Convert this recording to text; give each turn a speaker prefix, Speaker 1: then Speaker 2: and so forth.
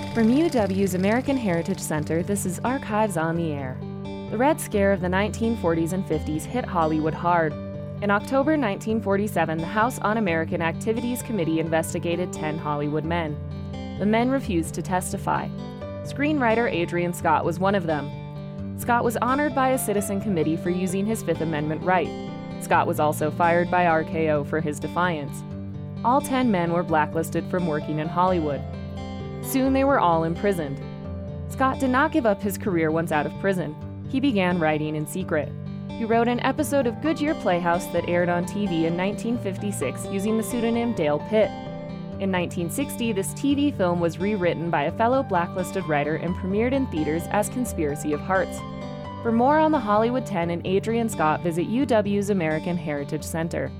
Speaker 1: From UW's American Heritage Center, this is Archives on the Air. The Red Scare of the 1940s and 50s hit Hollywood hard. In October 1947, the House Un-American Activities Committee investigated 10 Hollywood men. The men refused to testify. Screenwriter Adrian Scott was one of them. Scott was honored by a citizen committee for using his Fifth Amendment right. Scott was also fired by RKO for his defiance. All 10 men were blacklisted from working in Hollywood. Soon they were all imprisoned. Scott did not give up his career once out of prison. He began writing in secret. He wrote an episode of Goodyear Playhouse that aired on TV in 1956 using the pseudonym Dale Pitt. In 1960, this TV film was rewritten by a fellow blacklisted writer and premiered in theaters as Conspiracy of Hearts. For more on the Hollywood 10 and Adrian Scott, visit UW's American Heritage Center.